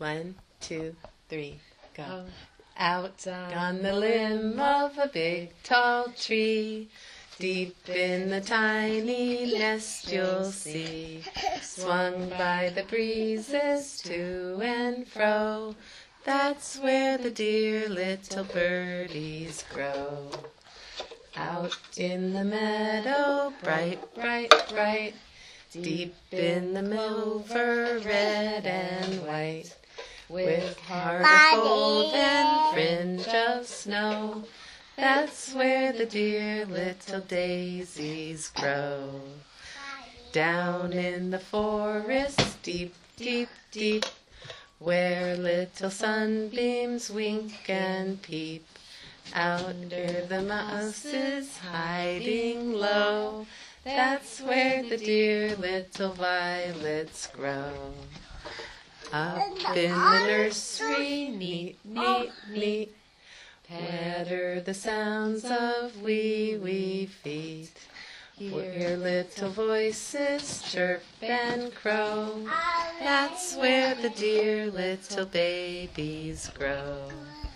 1, 2, 3, go. Oh. Out on the limb of a big tall tree, deep in the tiny nest you'll see, swung by the breezes to and fro, that's where the dear little birdies grow. Out in the meadow, bright, bright, bright, deep in the clover, red and white, with heart of gold and fringe of snow, that's where the dear little daisies grow. Down in the forest, deep, deep, deep, where little sunbeams wink and peep, under the mosses hiding low, that's where the dear little violets grow. Up in the nursery, neat, neat, neat, patter the sounds of wee, wee feet, hear little voices chirp and crow, that's where the dear little babies grow.